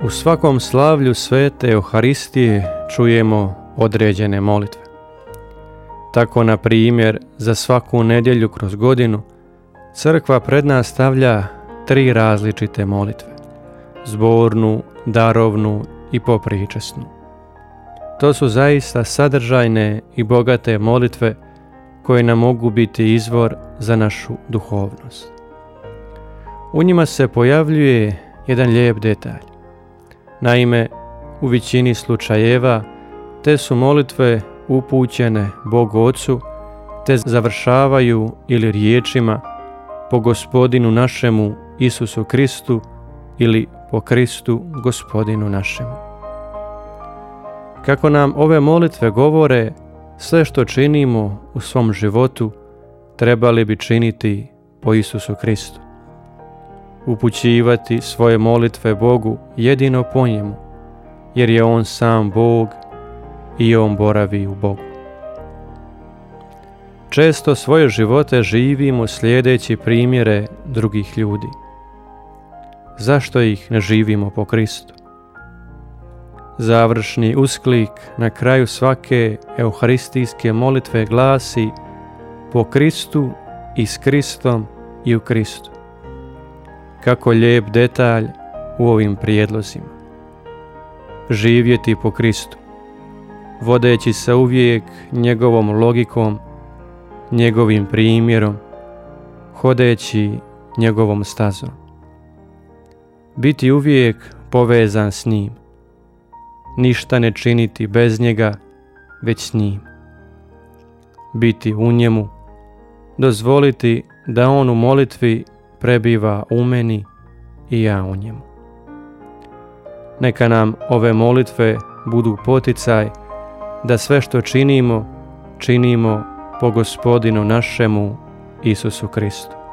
U svakom slavlju svete Euharistije čujemo određene molitve. Tako, na primjer, za svaku nedjelju kroz godinu crkva pred nas stavlja 3 različite molitve: zbornu, darovnu i popričesnu. To su zaista sadržajne i bogate molitve koje nam mogu biti izvor za našu duhovnost. U njima se pojavljuje jedan lijep detalj. Naime, u većini slučajeva te su molitve upućene Bogu Ocu, te završavaju ili riječima po Gospodinu našemu Isusu Kristu ili po Kristu Gospodinu našemu. Kako nam ove molitve govore, sve što činimo u svom životu trebali bi činiti po Isusu Kristu. Upućivati svoje molitve Bogu jedino po njemu, jer je On sam Bog i On boravi u Bogu. Često svoje živote živimo slijedeći primjere drugih ljudi. Zašto ih ne živimo po Kristu? Završni usklik na kraju svake euharistijske molitve glasi: po Kristu i s Kristom i u Kristu. Kako lijep detalj u ovim prijedlozima. Živjeti po Kristu, vodeći se uvijek njegovom logikom, njegovim primjerom, hodeći njegovom stazom. Biti uvijek povezan s njim, ništa ne činiti bez njega, već s njim. Biti u njemu, dozvoliti da on u molitvi prebiva u meni i ja u njemu. Neka nam ove molitve budu poticaj da sve što činimo, činimo po Gospodinu našemu Isusu Kristu.